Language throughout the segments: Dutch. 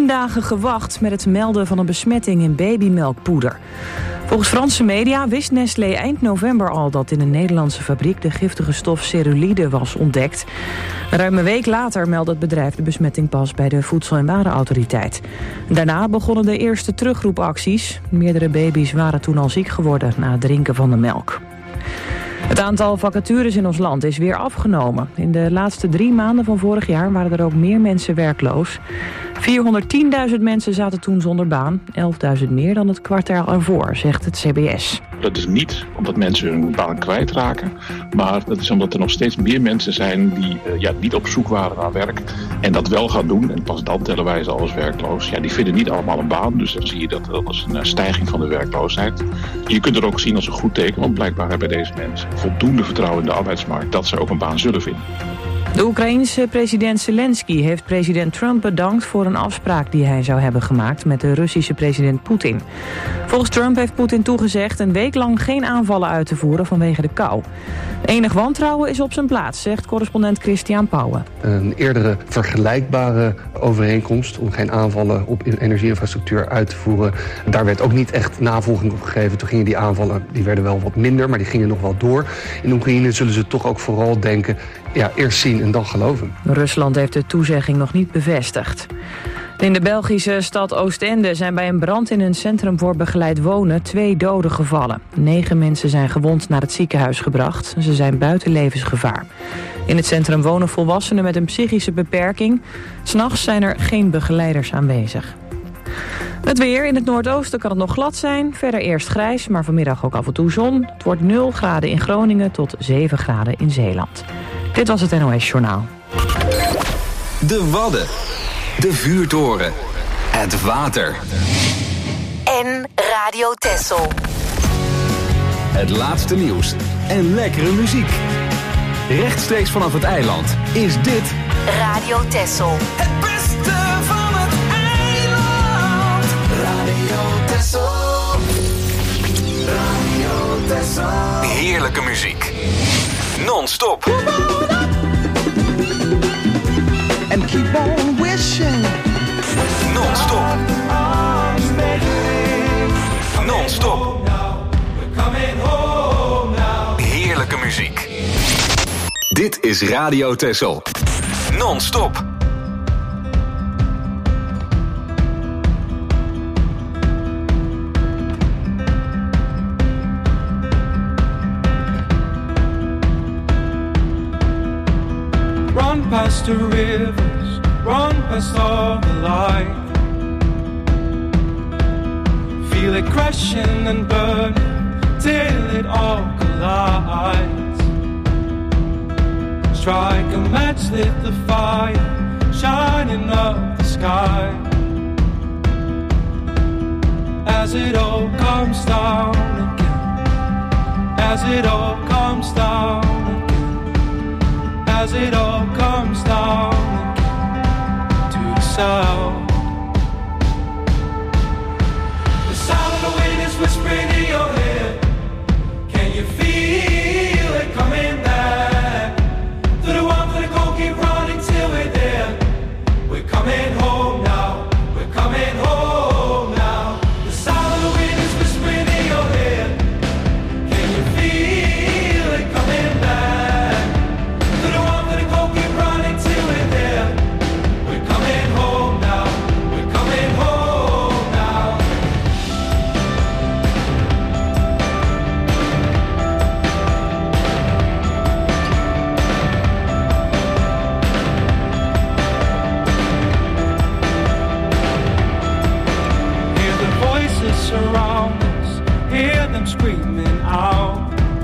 10 dagen gewacht met het melden van een besmetting in babymelkpoeder. Volgens Franse media wist Nestlé eind november al dat in een Nederlandse fabriek de giftige stof cerulide was ontdekt. Ruim een week later meldde het bedrijf de besmetting pas bij de Voedsel- en Warenautoriteit. Daarna begonnen de eerste terugroepacties. Meerdere baby's waren toen al ziek geworden na het drinken van de melk. Het aantal vacatures in ons land is weer afgenomen. In de laatste 3 maanden van vorig jaar waren er ook meer mensen werkloos. 410.000 mensen zaten toen zonder baan. 11.000 meer dan het kwartaal ervoor, zegt het CBS. Dat is niet omdat mensen hun baan kwijtraken, maar dat is omdat er nog steeds meer mensen zijn die niet op zoek waren naar werk en dat wel gaan doen. En pas dan tellen wij ze als werkloos. Ja, die vinden niet allemaal een baan, dus dan zie je dat als een stijging van de werkloosheid. Je kunt het ook zien als een goed teken, want blijkbaar hebben deze mensen voldoende vertrouwen in de arbeidsmarkt dat ze ook een baan zullen vinden. De Oekraïense president Zelensky heeft president Trump bedankt voor een afspraak die hij zou hebben gemaakt met de Russische president Poetin. Volgens Trump heeft Poetin toegezegd een week lang geen aanvallen uit te voeren vanwege de kou. Enig wantrouwen is op zijn plaats, zegt correspondent Christian Pauwen. Een eerdere vergelijkbare overeenkomst om geen aanvallen op energieinfrastructuur uit te voeren. Daar werd ook niet echt navolging op gegeven. Toen gingen die aanvallen, die werden wel wat minder, maar die gingen nog wel door. In Oekraïne zullen ze toch ook vooral denken, eerst zien en dan geloven. Rusland heeft de toezegging nog niet bevestigd. In de Belgische stad Oostende zijn bij een brand in een centrum voor begeleid wonen 2 doden gevallen. 9 mensen zijn gewond naar het ziekenhuis gebracht. Ze zijn buiten levensgevaar. In het centrum wonen volwassenen met een psychische beperking. 'S Nachts zijn er geen begeleiders aanwezig. Het weer. In het noordoosten kan het nog glad zijn. Verder eerst grijs, maar vanmiddag ook af en toe zon. Het wordt 0 graden in Groningen tot 7 graden in Zeeland. Dit was het NOS Journaal. De Wadden. De vuurtoren. Het water. En Radio Texel. Het laatste nieuws en lekkere muziek. Rechtstreeks vanaf het eiland is dit Radio Texel. Het beste van het eiland. Radio Texel. Radio Texel. heerlijke muziek. Non-stop. And keep on wishing. Non-stop. Non-stop. Heerlijke muziek. Dit is Radio Texel. Non-stop. Run past the rivers, run past all the light. Feel it crashing and burning till it all collides. Strike a match, lit the fire, shining up the sky. As it all comes down again, as it all comes down again, as it all comes down again to the sound. The sound of the wind is whispering in your head. Can you feel it coming back? To the one for the goal, keep running till we're there. We're coming home now, we're coming home now. The sound of the wind is whispering in your head. Can you feel it coming back? To the one for the goal, keep running till we're there. We're coming home now, we're coming home now. Hear the voices surround us, hear them screaming out.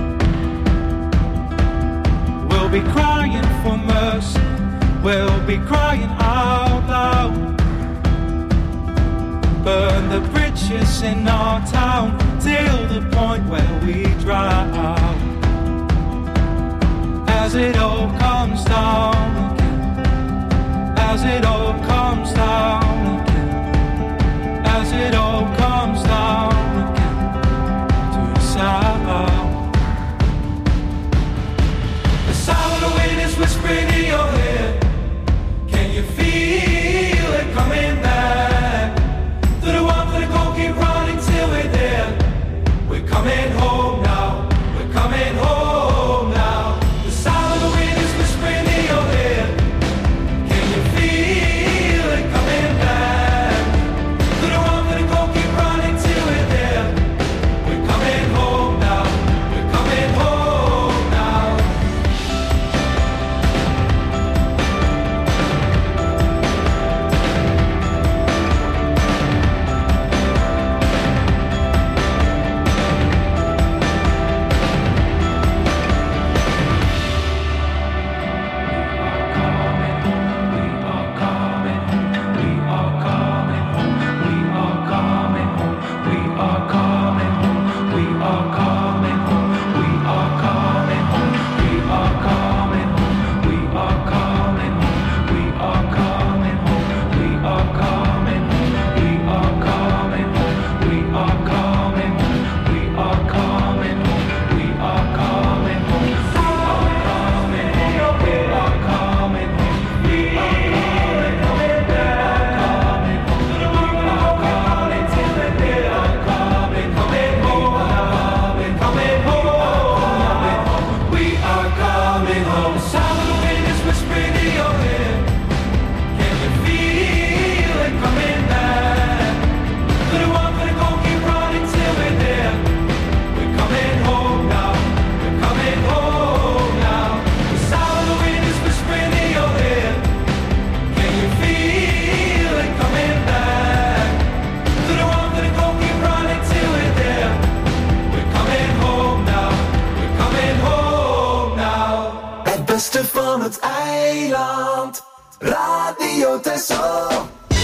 We'll be crying for mercy, we'll be crying out loud. Burn the bridges in our town till the point where we drown. As it all comes down again, as it all comes down again, as it all comes down again to the sound. The sound of the wind is whispering in your head. Can you feel it coming back? Radio Tesoro.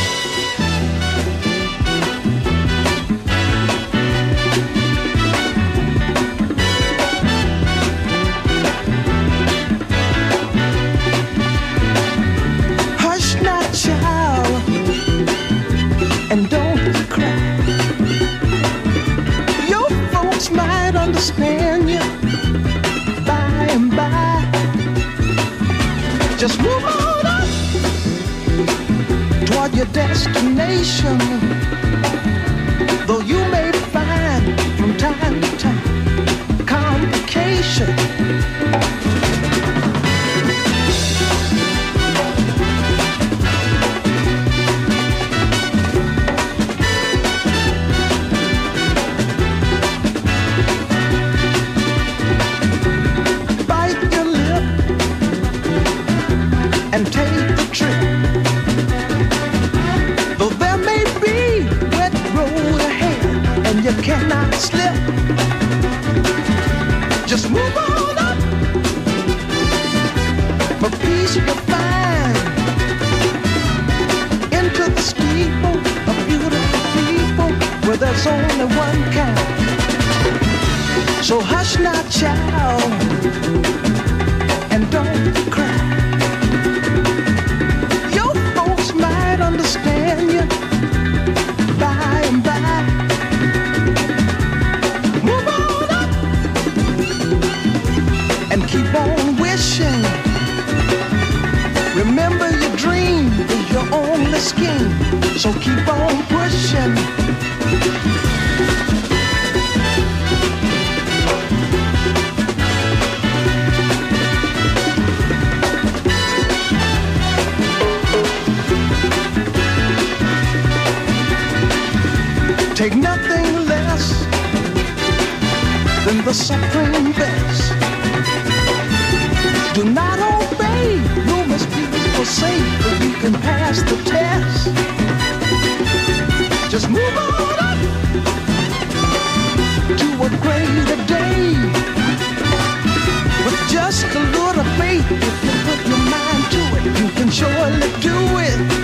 Hush not, child, and don't cry. Your folks might understand you by and by. Just move on up toward your destination. Though you may find from time to time complication. Bite your lip and take the trip. Though there may be wet road ahead and you cannot slip, just move on up. For peace you'll find into the steeple of beautiful people where there's only one kind. So hush not, child, and don't cry. Your folks might understand you by and by. Move on up and keep on wishing. Remember your dream is your only scheme, so keep on pushing. Take nothing less than the supreme best. Do not obey, you must be safe, but you can pass the test. Just move on up to a greater day. With just a little faith, if you put your mind to it, you can surely do it.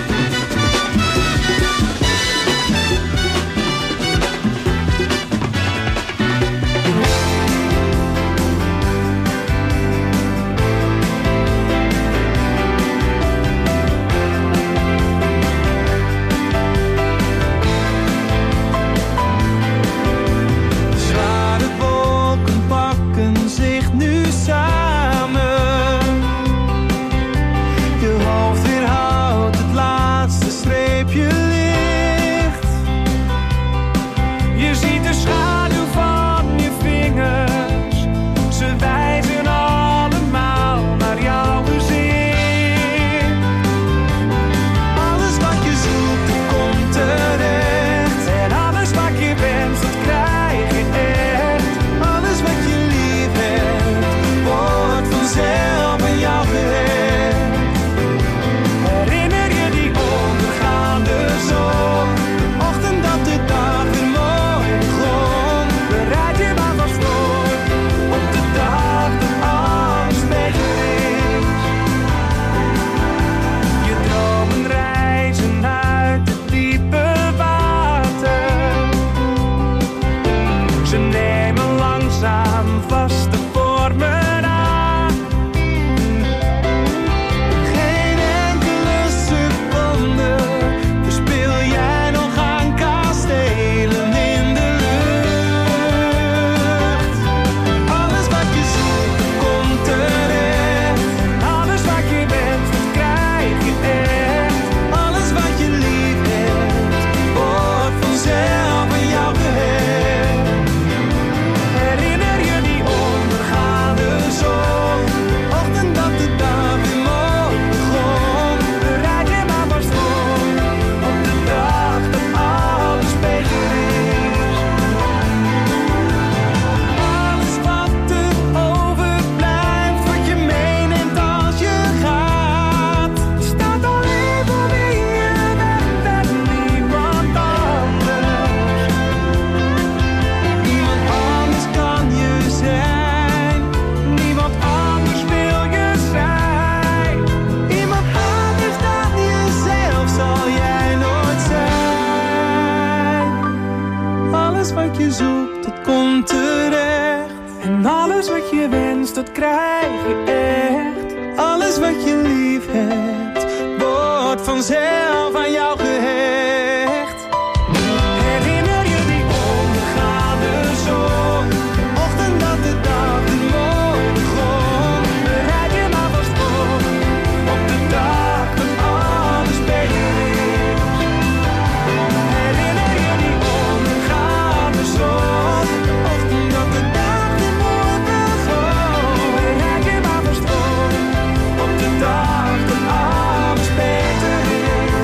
Alles wat je wenst, dat krijg je echt. Alles wat je lief hebt, wordt vanzelf aan jou gehecht. Herinner je die ondergaande zon? De ochtend dat de dag de mooi begon. Bereid je maar vast voor, op de dag dat alles beter is. Herinner je die ondergaande zon? De ochtend dat de dag de mooi begon. Bereid je maar vast voor, op de dag dat alles beter is.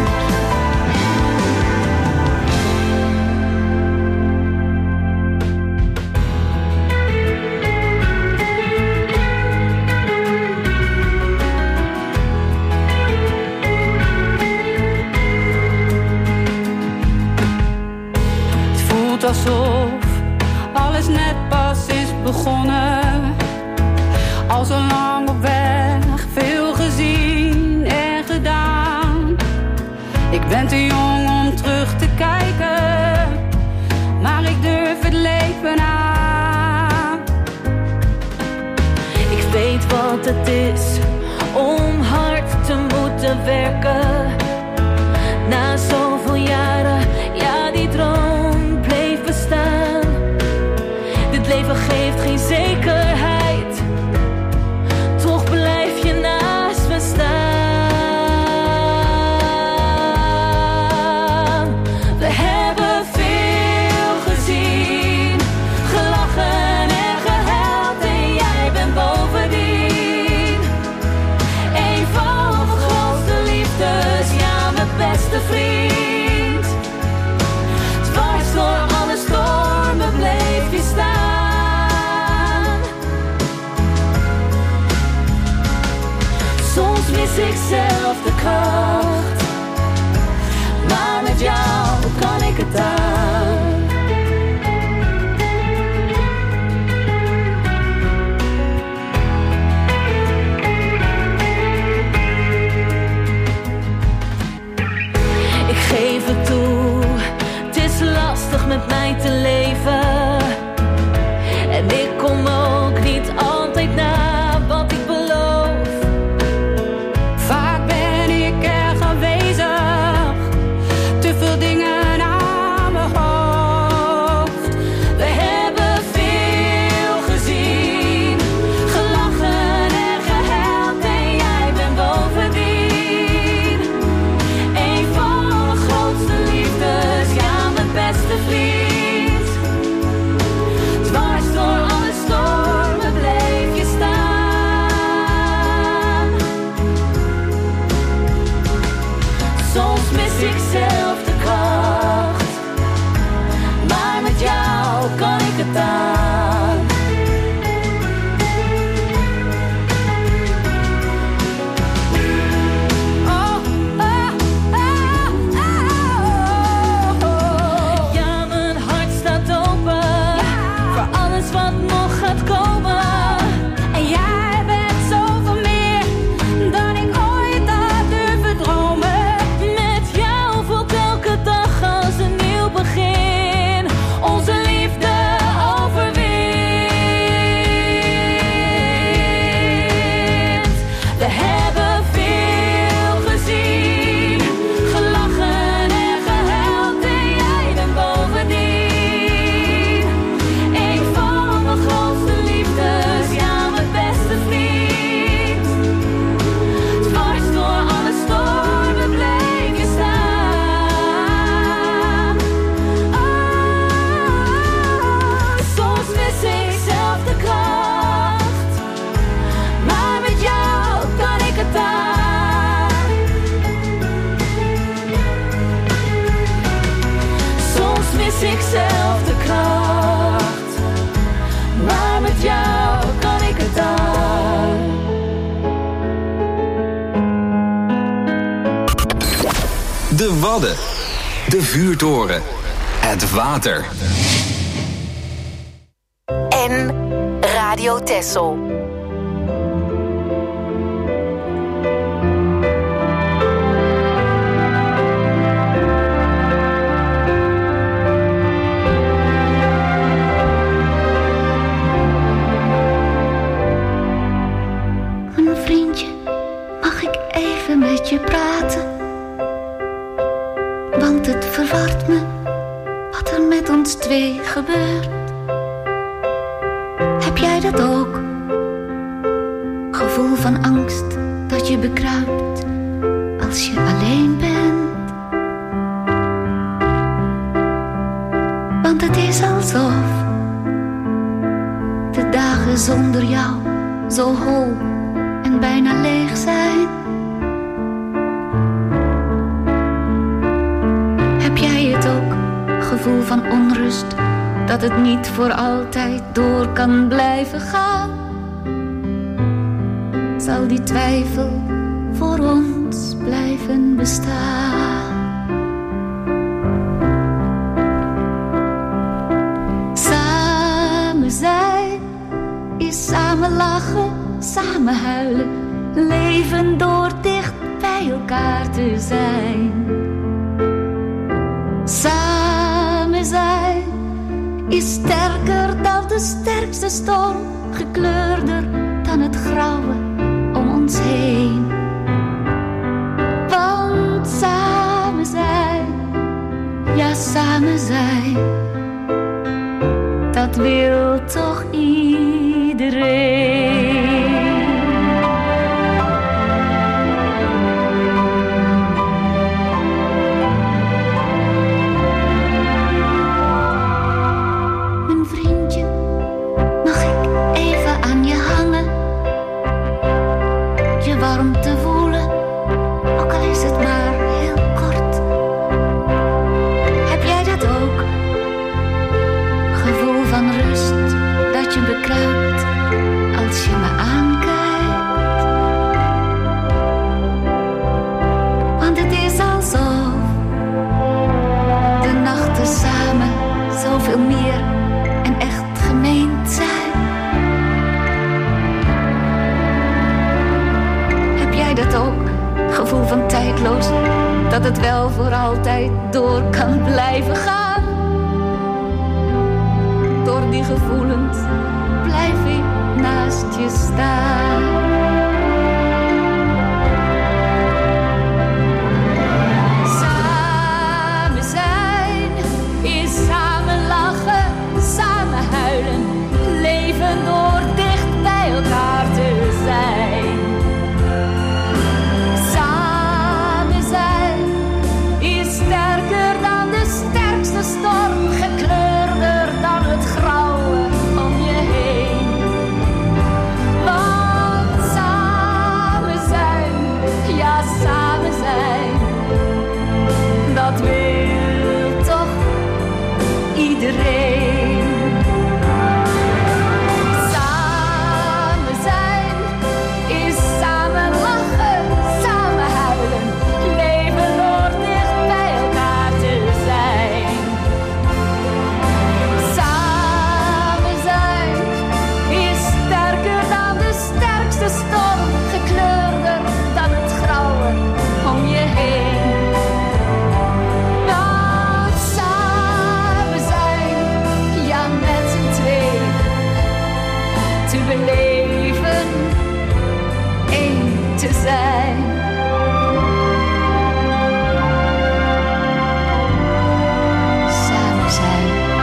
Het voelt alsof alles net pas is begonnen. Al zo lang op weg, veel gezien en gedaan. Ik ben te jong om terug te kijken, maar ik durf het leven aan. Ik weet wat het is om hard te moeten werken. Na zoveel jaren, ja, die droom bleef bestaan. Dit leven geeft geen zekerheid, toch blijf je naast me staan. We hebben veel gezien, gelachen en gehuild en jij bent bovendien een van mijn grootste liefdes, ja, mijn beste vriend. Dwars door alle stormen bleef je staan. Soms mis ik zelf de kracht, maar met jou kan ik het aan. Ik geef het toe, het is lastig met mij te leven. En ik kom ook niet altijd na wat ik beloof. Vaak ben ik erg aanwezig, te veel dingen aan mijn hoofd. We hebben veel gezien, gelachen en gehuild en jij bent bovendien een van mijn grootste liefdes, ja, mijn beste vriend. Dwars door alle stormen bleef je staan. Soms mis ik zelf de kracht, maar met jou kan ik het aan. Oh, oh, oh, oh, oh. Ja, mijn hart staat open voor alles wat nog gaat komen. En jij bent zoveel meer dan ik ooit had durven dromen. Met jou voelt elke dag als een nieuw begin. Onze liefde overwint. We hebben veel gezien, gelachen en gehuild en jij bent bovendien een van mijn grootste liefdes, ja, mijn beste vriend. Dwars door alle stormen bleef je staan. Soms mis ik zelf de kracht, maar met jou kan ik het aan. Soms mis ik zelf de kracht, maar met jou kan ik het aan. De Wadden. De vuurtoren. Het water. En Radio Texel. Want het verwart me wat er met ons twee gebeurt. Heb jij dat ook? Gevoel van angst dat je bekruipt als je alleen bent. Want het is alsof de dagen zonder jou zo hol en bijna leeg zijn. Heb jij het ook, gevoel van onrust, dat het niet voor altijd door kan blijven gaan? Zal die twijfel voor ons blijven bestaan? Samen zijn is samen lachen, samen huilen, leven door dicht bij elkaar te zijn. Samen zijn is sterker dan de sterkste storm, gekleurder dan het grauwe om ons heen. Want samen zijn, ja samen zijn, dat wil toch iedereen. Mijn vriendje, mag ik even aan je hangen? Je warm te voelen, ook al is het maar heel kort. Heb jij dat ook? Gevoel van rust dat je bekruipt als je me aankijkt. Want het is alsof de nachten samen zoveel meer en echt gemeend zijn. Heb jij dat ook? Gevoel van tijdloos, dat het wel voor altijd door kan blijven gaan. Door die gevoelens blijf ik naast je staan. Samen zijn is samen lachen, samen huilen, leven door dicht bij elkaar te zijn. Samen zijn is sterker dan de sterkste storm, gekleurder dan het grauwe om je heen. Want samen zijn, ja samen zijn, dat wil toch iedereen. Samen zijn is samen lachen, samen huilen, leven door dicht bij elkaar te zijn. Samen zijn is sterker dan de sterkste storm, gekleurder dan het grauwe om je heen. Want samen zijn, ja met z'n twee, te beleven, één te zijn. Samen zijn.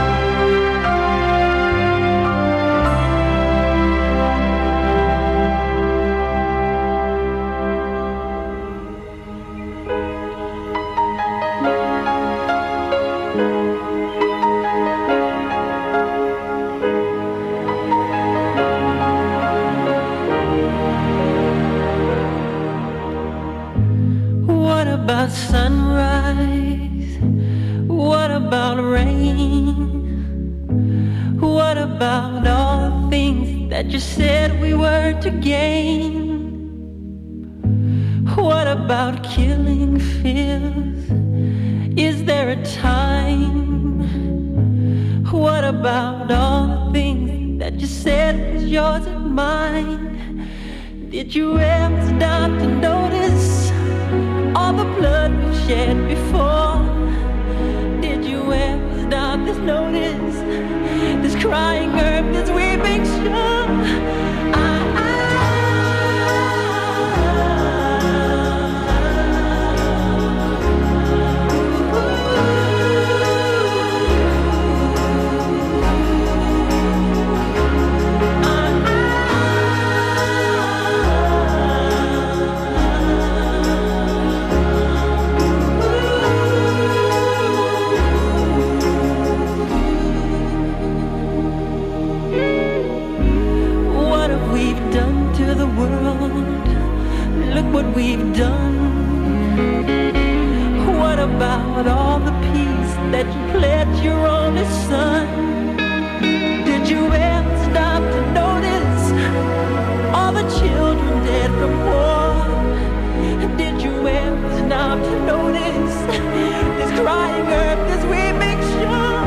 What about sunrise? What about rain? What about all the things that you said we were to gain? What about killing fears? Is there a time? What about all the things that you said was yours and mine? Did you ever stop to notice all the blood we've shed before? Did you ever stop to notice this crying earth, this weeping shore? Ooh. let you pledge your only son? Did you ever stop to notice all the children dead from war? Did you ever stop to notice this crying earth, this weeping shore?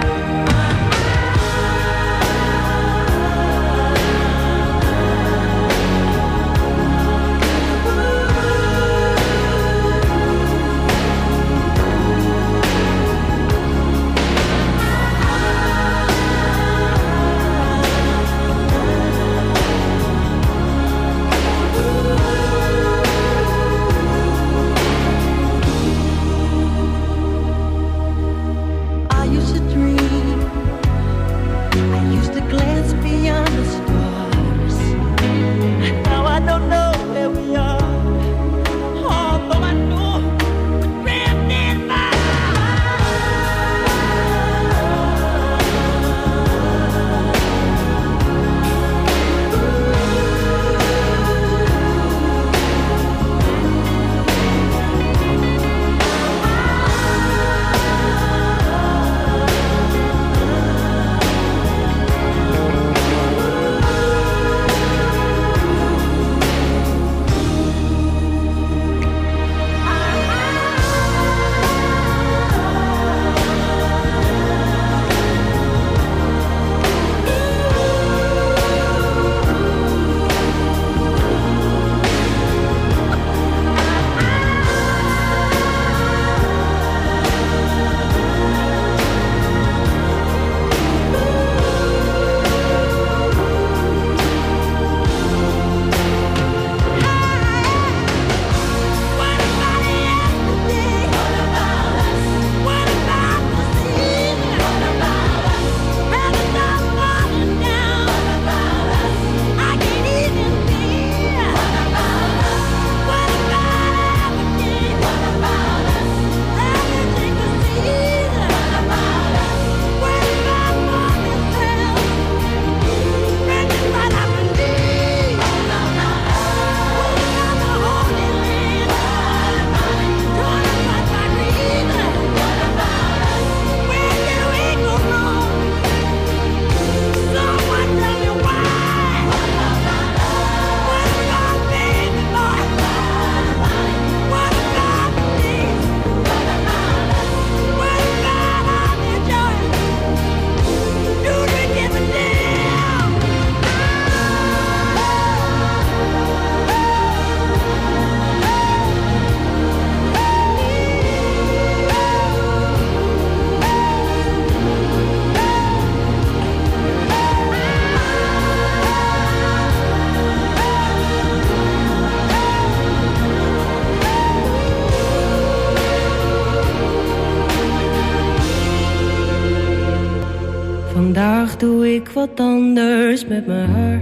Vandaag doe ik wat anders met mijn haar.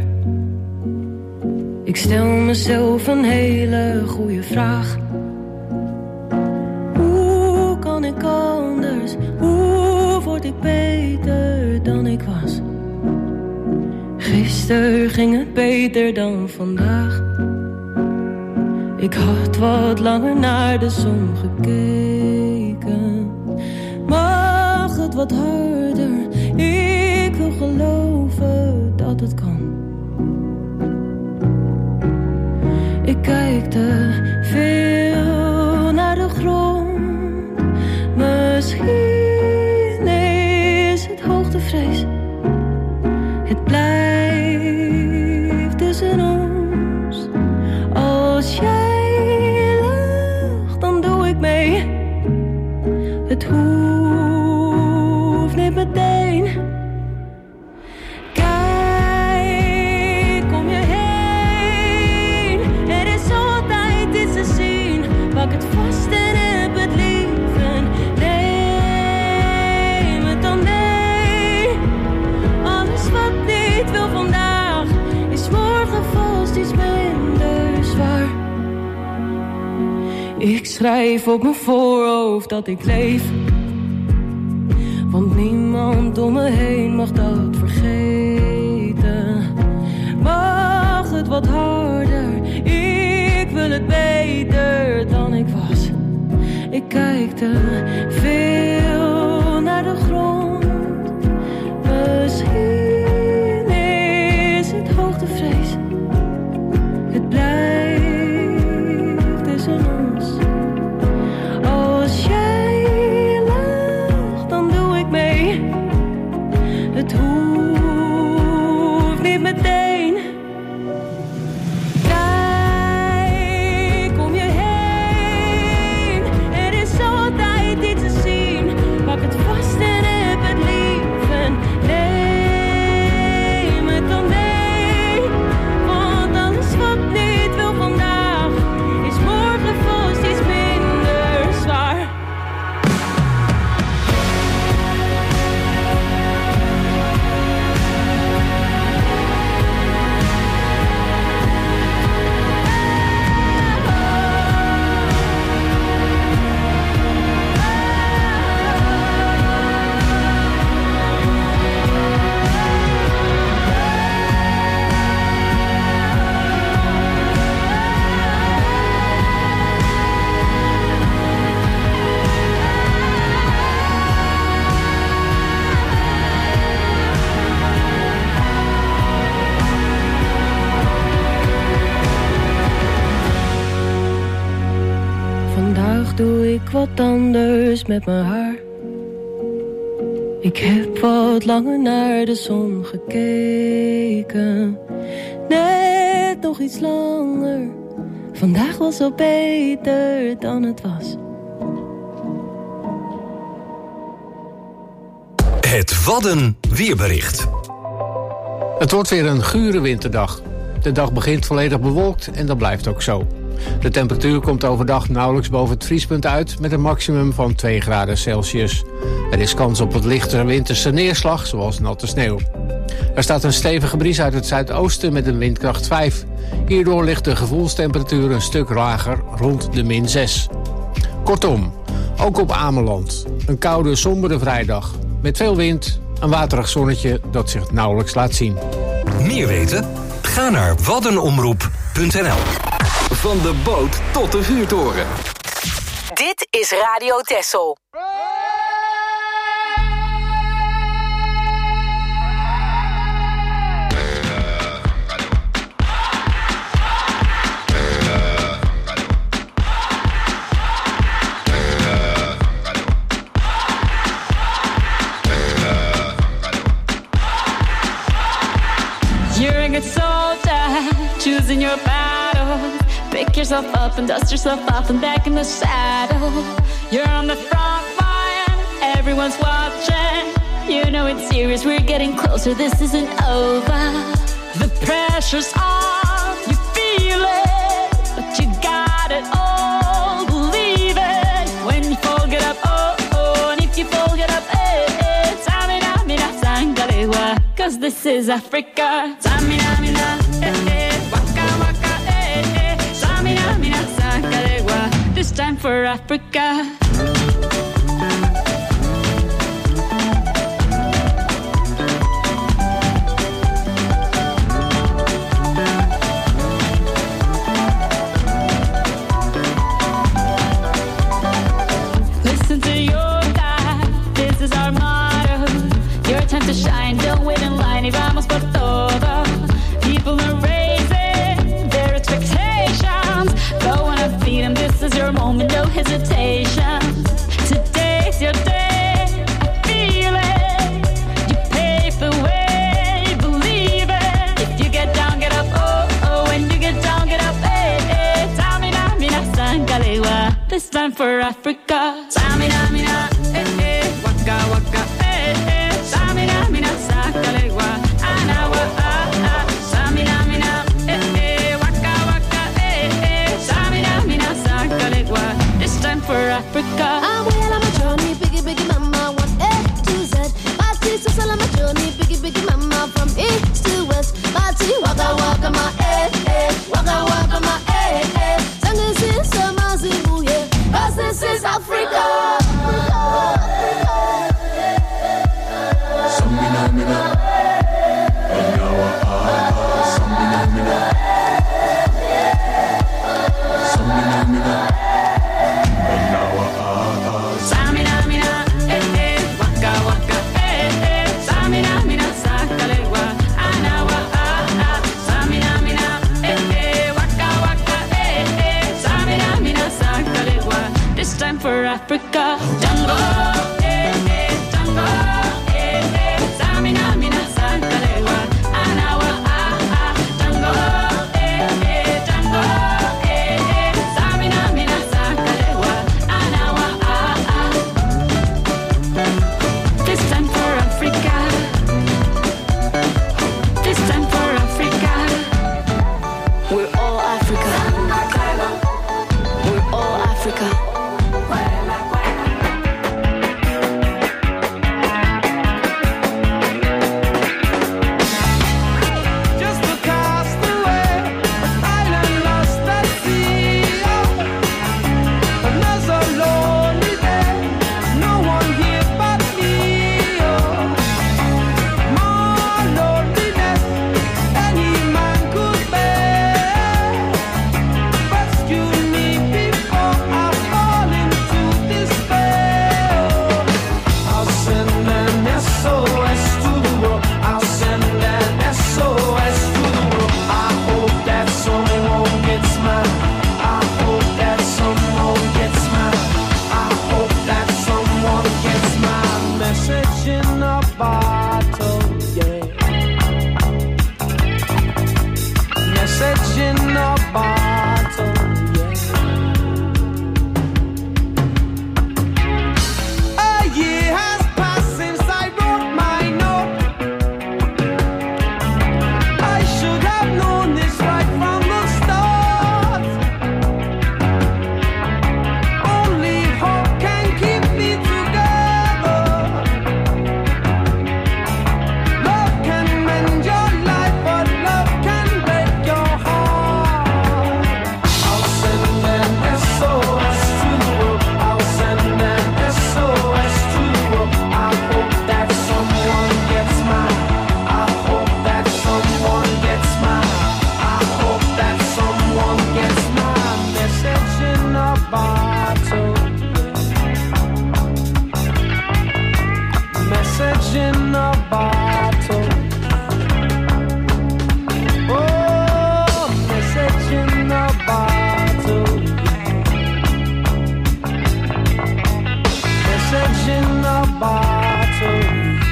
Ik stel mezelf een hele goede vraag. Hoe kan ik anders? Hoe word ik beter dan ik was? Gisteren ging het beter dan vandaag. Ik had wat langer naar de zon gekeken. Mag het wat harder? Ik wil geloven dat het kan. Ik kijk te veel naar de grond. Misschien is het hoogtevrees. Het blijft tussen ons. Als jij lacht, dan doe ik mee. Het hoeft niet meteen. Kijk om je heen. Er is altijd iets te zien. Pak het vast en heb het lief. En neem het dan mee. Alles wat niet wil vandaag is morgen vast iets minder zwaar. Ik schrijf op mijn voorhoofd dat ik leef. Want niemand om me heen mag dat vergeten. Mag het wat harder? Ik wil het beter dan ik was. Ik kijk te veel wat anders met mijn haar. Ik heb wat langer naar de zon gekeken. Net nog iets langer. Vandaag was al beter dan het was. Het Wadden weerbericht. Het wordt weer een gure winterdag. De dag begint volledig bewolkt en dat blijft ook zo. De temperatuur komt overdag nauwelijks boven het vriespunt uit met een maximum van 2 graden Celsius. Er is kans op wat lichtere winterse neerslag, zoals natte sneeuw. Er staat een stevige bries uit het zuidoosten met een windkracht 5. Hierdoor ligt de gevoelstemperatuur een stuk lager, rond de -6. Kortom, ook op Ameland. Een koude, sombere vrijdag. Met veel wind, een waterig zonnetje dat zich nauwelijks laat zien. Meer weten? Ga naar waddenomroep.nl. Van de boot tot de vuurtoren. Dit is Radio Texel. You're a good soldier, choosing your battle. Pick yourself up and dust yourself off and back in the saddle. You're on the front line, everyone's watching. You know it's serious, we're getting closer, this isn't over. The pressure's on, you feel it, but you got it all, believe it. When you fall, get up, oh, oh, and if you fall, get up, eh, eh. Tamina, mina, sangalewa, 'cause this is Africa. Tamina, mina, eh, eh, waka, waka, eh, eh. Tamina, mina, sangalewa, this time for Africa. Listen to your God, this is our motto. Your time to shine, don't wait in line, y vamos por todo. People are raising their expectations. Go on and feed them, this is your moment, no hesitation. Today's your day, I feel it. You pave the way, believe it. If you get down, get up, oh, oh. When you get down, get up, eh, eh. Tamina, mina, sangalewa, this time for Africa. Tamina, mina, eh, eh. Waka, waka, eh, eh. Tamina, mina, sangalewa, anawa, ah, ah. Tamina, mina, eh, eh. Waka, waka, eh, eh. Tamina, mina, sangalewa, this time for Africa. I'm well on my journey, biggie, biggie mama, 1 A to Z. Party, so on my journey, biggie, biggie mama, from east to west. Party, waka, waka, my eh, eh. Waka, waka, my eh, eh. Sangin' since the Mazibu, yeah. 'Cause this is Africa. message in a bottle. Oh, message in a bottle. Message in a bottle.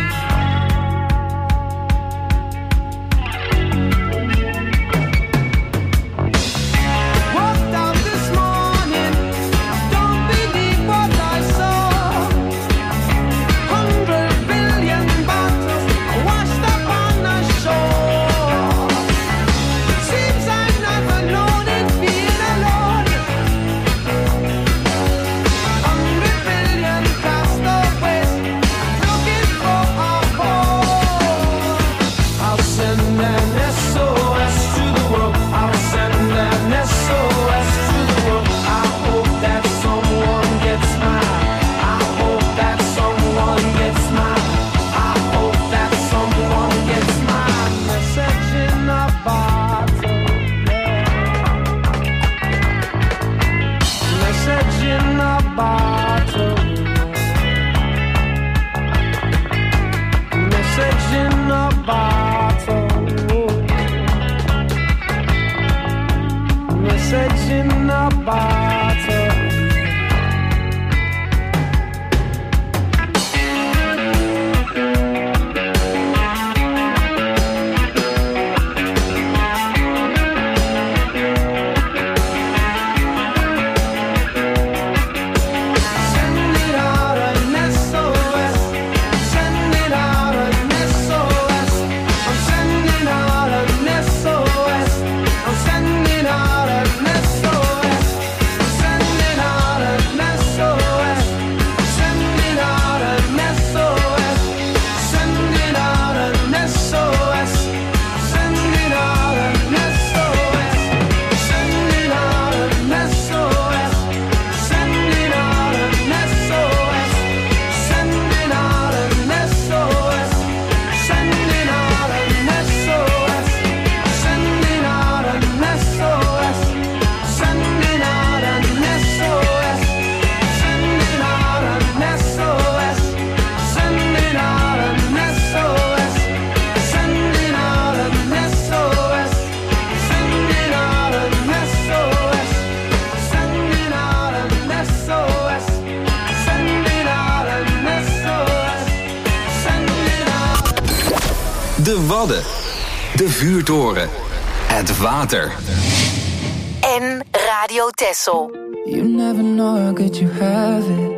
Walked out this morning, don't believe what I saw. 100 billion bottles washed up on the shore. Seems I never known it being alone. 100 billion castaways looking for a home. I'll send an SOS to the world. I'll send an SOS to the world. I hope that someone gets mine. I hope that someone gets mine. I hope that someone gets mine. Message in a bottle. Message in a bottle. Message in a bottle. Message in a bottle. Send it out an SOS. Send it out an SOS. I'm sending out an SOS. I'm sending out an SOS. Sending out an SOS. Sending out an SOS. Sending out an SOS. Sending out an SOS. Sending out an SOS. Sending out an SOS. Sending out an SOS. Sending out an SOS. Sending out an SOS. Sending out an SOS. Sending out an SOS. Sending out an SOS. Sending out an SOS. Sending out an SOS. Sending out an SOS. Sending out an SOS. Sending out. De Wadden. De vuurtoren. Het water. En Radio Texel. You never know how good you have it.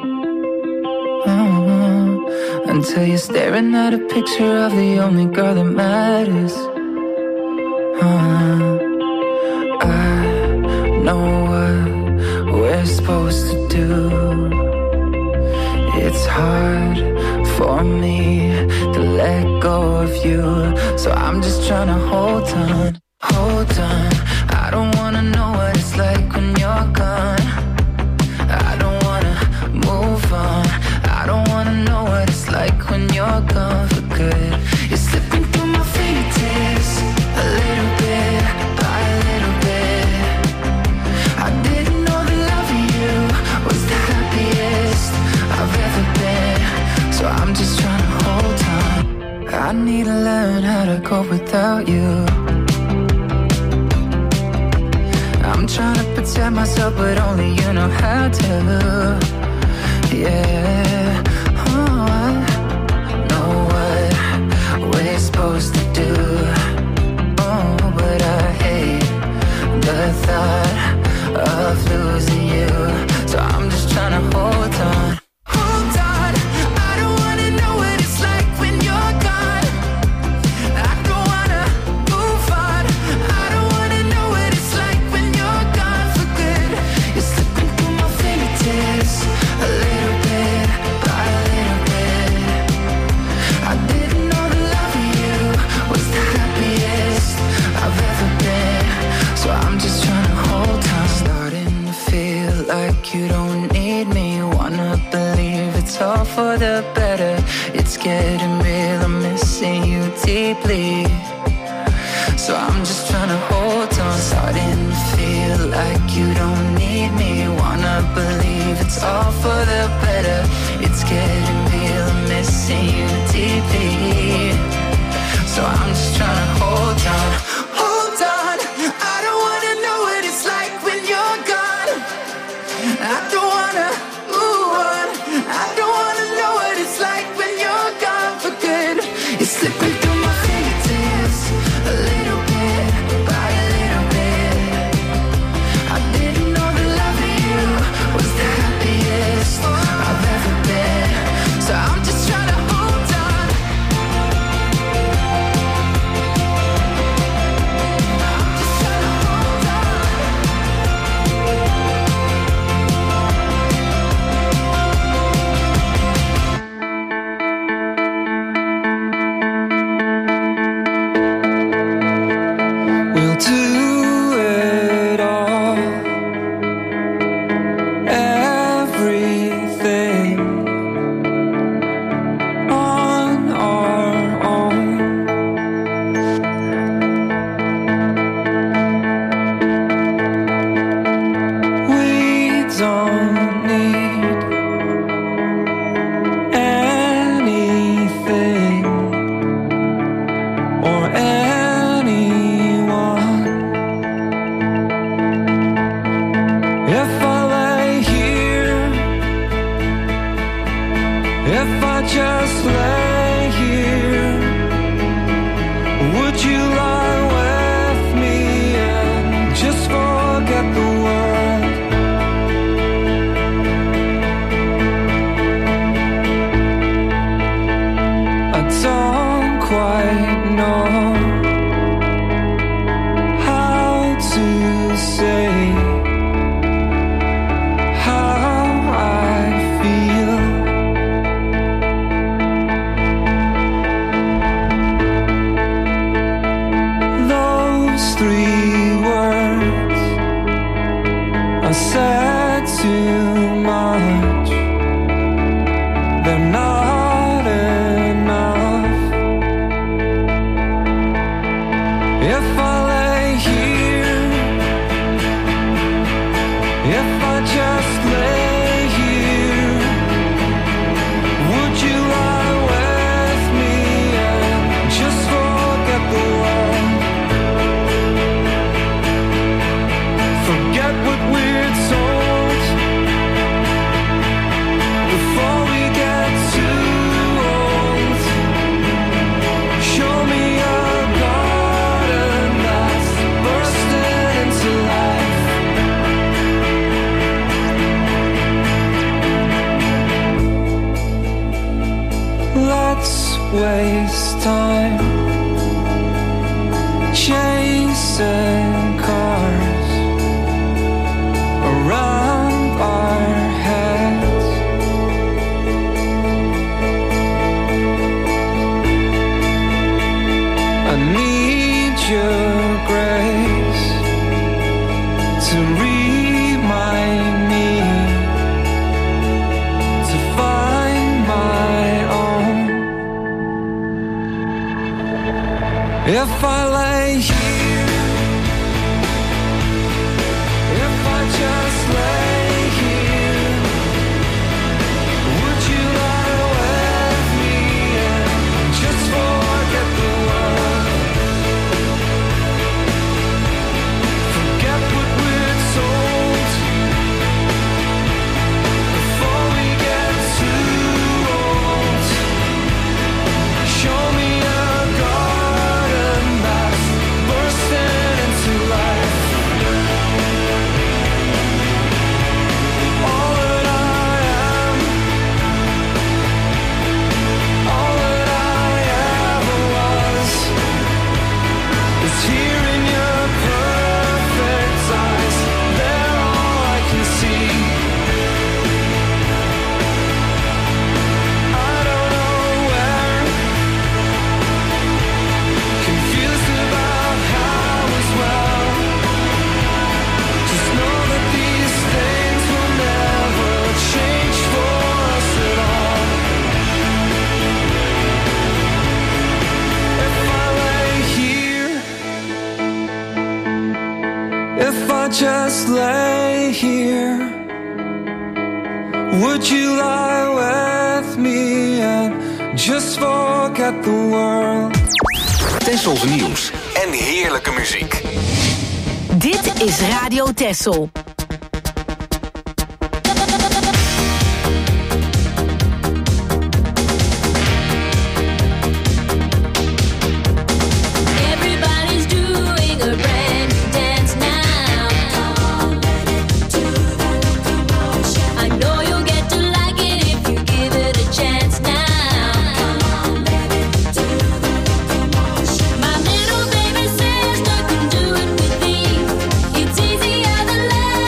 Until you're staring at a picture of the only girl that matters. I know what we're supposed to do. It's hard for me to let go of you, so I'm just trying to hold on, hold on. I don't wanna know what it's like when you're gone. I don't wanna move on. I don't wanna know what it's like when you're gone for good. You're slipping through my fingertips, a little bit by a little bit. I didn't know the love of you was the happiest I've ever been, so I'm just trying to hold on. I need to learn how to cope without you. I'm trying to protect myself, but only you know how to. Yeah, oh, I know what we're supposed to do. Oh, but I hate the thought of losing you, so I'm just trying to hold on. Hold on, I don't wanna know what it's like when you're gone. I don't wanna move on. I don't wanna know what it's like when you're gone for good. You're slipping through my fingertips, a little bit by a little bit. I didn't know the love of you was the happiest I've ever been, so I'm just trying to hold on. Starting to feel like you don't need me. Wanna believe it's all for the better. It's getting real, I'm missing you deeply, so I'm just trying to hold on. Starting to feel like you don't need me. Wanna believe it's all for the better. It's getting real, I'm missing you deeply. just lay here, would you lie with me and just forget the world? I don't quite know how to say how I feel. Those 3 words are said too much. They're not enough. If I lay here, if I just lay here, would you lie with me and just forget the world? Forget what we're told before we get too old. Show me a garden that's bursting into life. Let's waste time chasing cars around our heads. I need your grace to remind me to find my own. If I lay here, if I just lay here, would you lie with me and just forget the world? Forget what we're told before we get too old. Show me a garden that's bursting into life. All that I am, all that I ever was, is here in your perfect eyes. They're all I can see. I don't know where, confused about how as well. Just know that these things will never change for us at all. If I lay here, if I just lay here, would you lie with me and just forget the world? Tessels nieuws en heerlijke muziek. Dit is Radio Tessel. Everybody's doing a brand new dance now. I know you'll get to like it if you give it a chance now. My little baby says, "Look and do it with me." It's easier than love.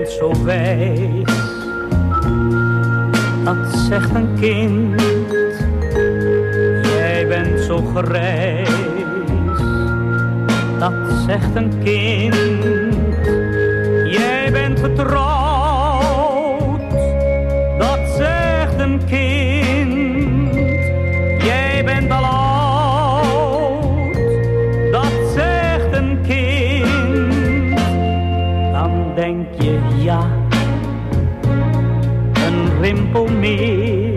bent zo wijs, dat zegt een kind. Jij bent zo grijs, dat zegt een kind. Jij bent getrouwd, dat zegt een kind. Jij bent al oud, dat zegt een kind. Dan denk je ja, een rimpel meer.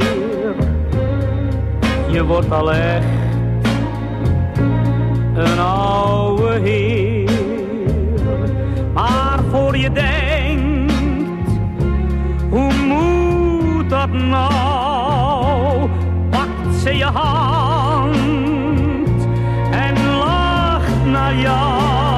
Je wordt al echt een oude heer. Maar voor je denkt, hoe moet dat nou? Pakt ze je hand en lacht naar jou.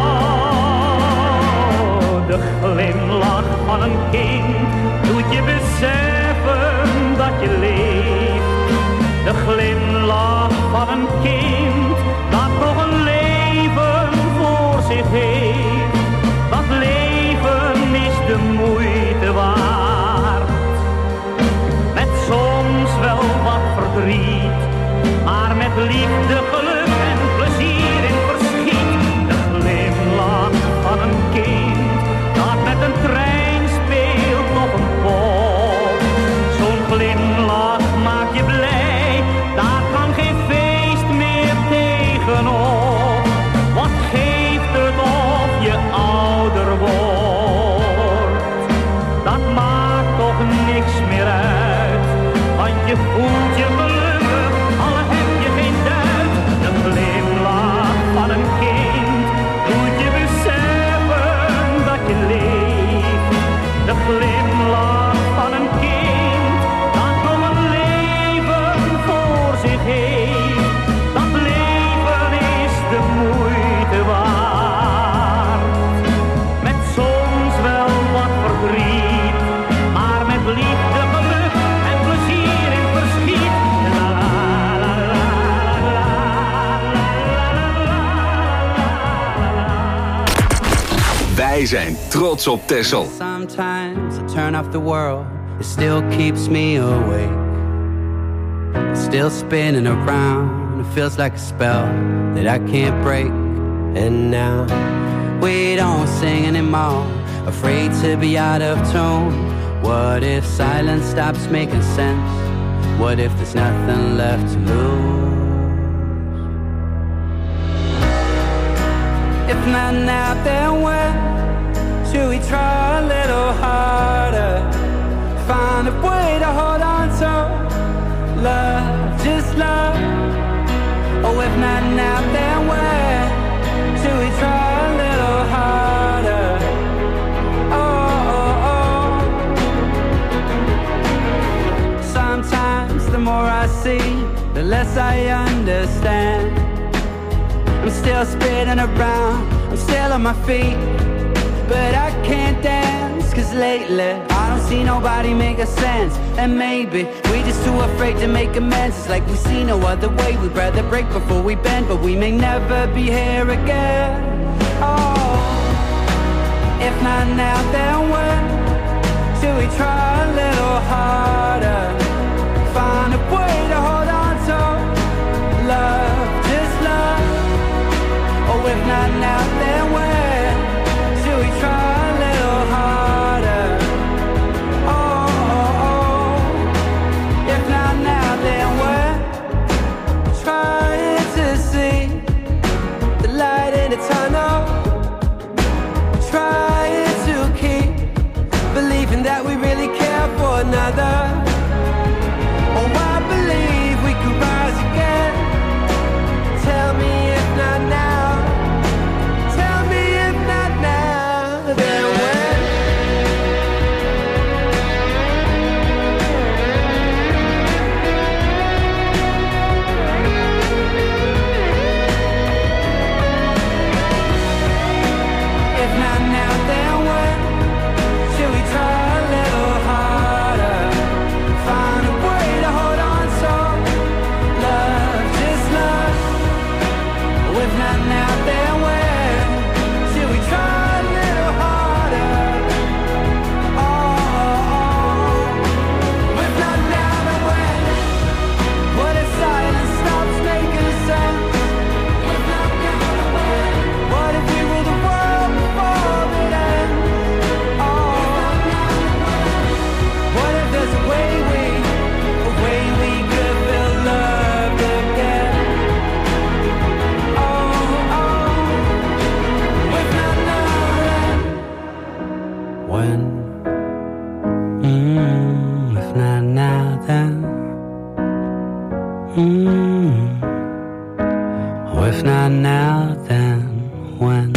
De glimlach van een kind doet je beseffen dat je leeft. De glimlach van een kind dat nog een leven voor zich heeft. Dat leven is de moeite waard. Met soms wel wat verdriet, maar met liefde, geluk en plezier in verschiet. De glimlach van een kind dat met een trein speelt op een pop. Zo'n glimlach maakt je blij, daar kan geen feest meer tegenop. Wat geeft het of je ouder wordt? Dat maakt toch niks meer uit, want je voelt je gelukkig, al heb je geen duit. De glimlach van een kind doet je beseffen dat je leeft. De glimlach van een kind dat nog een leven voor zich heeft. Dat leven is de moeite waard. Met soms wel wat verdriet, maar met liefde, geluk en plezier in verschiet. La la la la la la. Wij zijn trots op Texel. Sometimes I turn off the world, it still keeps me awake. It's still spinning around, it feels like a spell that I can't break. And now we don't sing anymore, afraid to be out of tune. What if silence stops making sense? What if there's nothing left to lose? If not now, then when? Should we try a little harder? Find a way to hold on to love, just love. Oh, if not now, then when? Should we try a little harder? Oh, oh, oh. Sometimes the more I see, the less I understand. I'm still spinning around, I'm still on my feet, but I can't dance, cause lately I don't see nobody make a sense. And maybe we just too afraid to make amends. It's like we see no other way, we'd rather break before we bend, but we may never be here again. Oh, if not now, then when? Should we try a little harder? Find a way to hold on to love, just love. Oh, if not now, then when? Should we try a little harder? Oh, oh, oh. If not now, then when? Trying to see the light in the tunnel. Trying to keep believing that we really care for another. If not now, then. Oh, if not now, then when?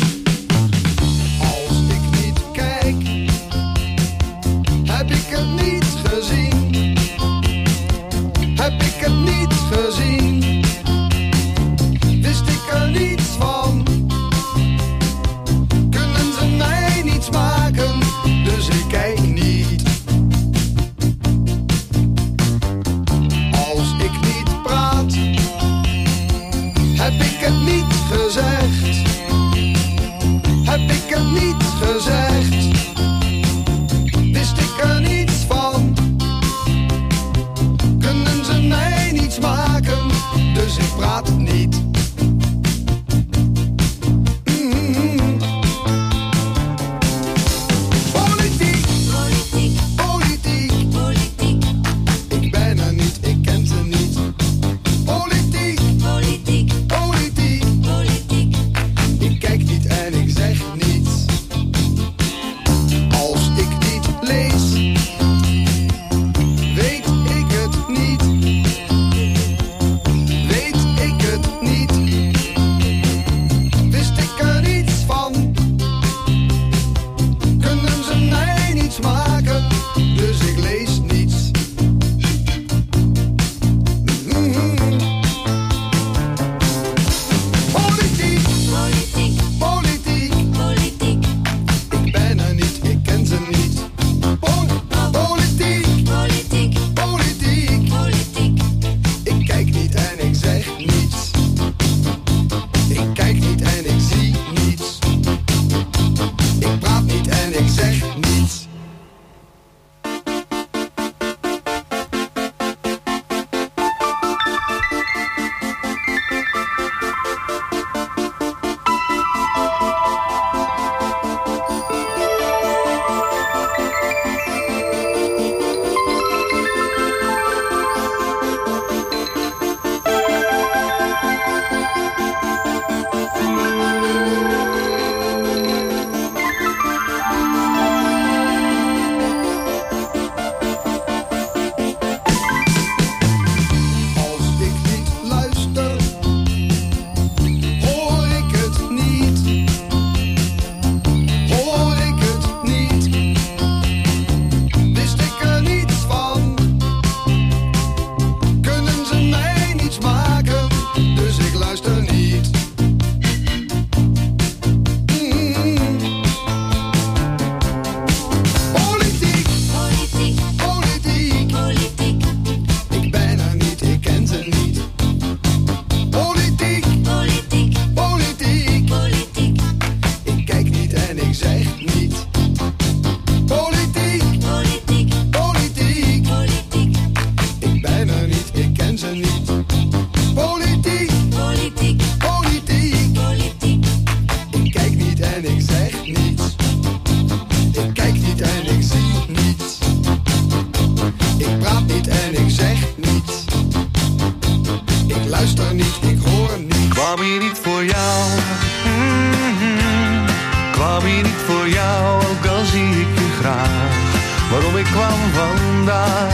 Als ik niet kijk, heb ik het niet gezien. Heb ik het niet gezien, wist ik er niets van. Kunnen ze mij niets maken, dus ik kijk niet. Als ik niet praat, heb ik het niet gezegd. Heb ik het niet gezegd, wist ik er niets van. Kunnen ze mij niets maken, dus ik praat niet. Politiek, politiek, politiek, politiek. Ik ben er niet, ik ken ze niet. Politiek, politiek, politiek, politiek. Ik kijk niet en ik zeg niets. Als ik niet lees, weet ik het niet. Weet ik het niet. Wist ik er niets van. Kunnen ze mij niets maken, dus ik lees niets. Politiek, politiek, politiek, politiek. Ik ben er niet, ik ken ze niet. Politiek, politiek, politiek, politiek. Ik kijk niet en ik zeg niets. Ik kijk niet en ik zie niets. Ik praat niet en ik zeg niets. Als ik niet luister, hoor ik het niet. Hoor ik het niet. Wist ik er niets van. Kunnen ze mij niets maken, dus ik luister niet. Politiek, politiek, politiek, politiek. Ik ben er niet, ik ken ze niet. Politiek, politiek, politiek, politiek. Ik kijk niet en ik zeg niet. Politiek, politiek, politiek, politiek. Ik ben er niet, ik ken ze niet. Politiek, politiek, politiek, politiek. Ik kijk niet en ik zeg niets. Ik kijk niet en ik zie niets. Ik praat niet en ik zeg niets. Ik luister niet, ik hoor niet. Kwam hier niet voor jou. Kwam hier niet voor jou, ook al zie ik je graag. Waarom ik kwam vandaag.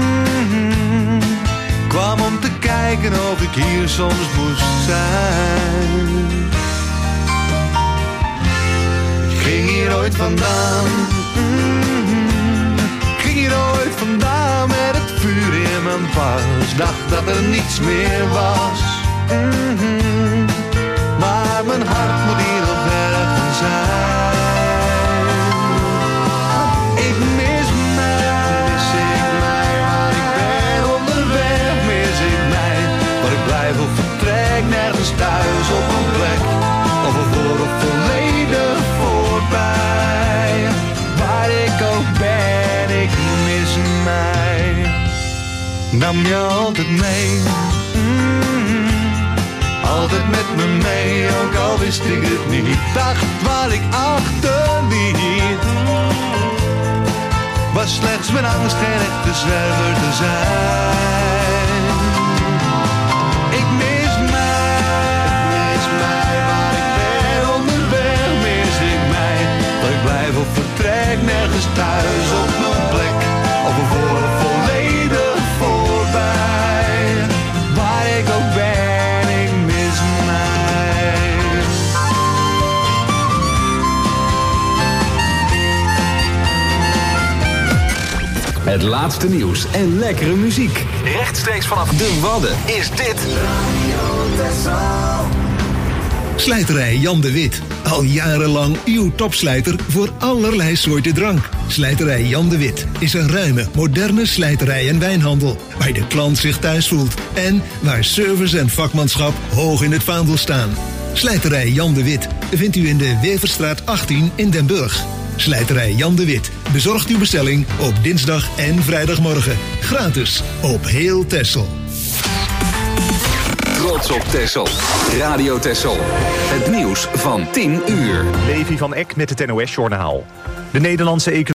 Kwam om te kijken of ik hier soms moest zijn. Ik ging hier ooit vandaan. Ik ging hier ooit vandaan met het vuur in mijn pas. Dacht dat er niets meer was. Maar mijn hart moet hier nog ergens zijn. Ik mis mij, waar ik ben onderweg. Mis ik mij, waar ik blijf of vertrek. Nergens thuis op een plek, of ervoor of volledig voorbij. Waar ik ook ben, ik mis mij. Nam je altijd mee, altijd met me mee, ook al wist ik het niet. Dacht waar ik achterliet, was slechts mijn angst geen echte zwerver te zijn. Ik mis mij, waar ik ben onderweg. Mis ik mij, waar ik blijf of vertrek. Nergens thuis op mijn plek, of voor volledig voorbij. Waar ik ook ben, ik mis mij. Het laatste nieuws en lekkere muziek. Rechtstreeks vanaf de Wadden is dit Slijterij Jan de Wit. Al jarenlang uw topslijter voor allerlei soorten drank. Slijterij Jan de Wit is een ruime, moderne slijterij en wijnhandel. Waar de klant zich thuis voelt. En waar service en vakmanschap hoog in het vaandel staan. Slijterij Jan de Wit vindt u in de Weverstraat 18 in Den Burg. Slijterij Jan de Wit bezorgt uw bestelling op dinsdag en vrijdagmorgen. Gratis op heel Texel. Trots op Texel. Radio Texel. Het nieuws van 10 uur. Levi van Eck met het NOS-journaal. De Nederlandse economie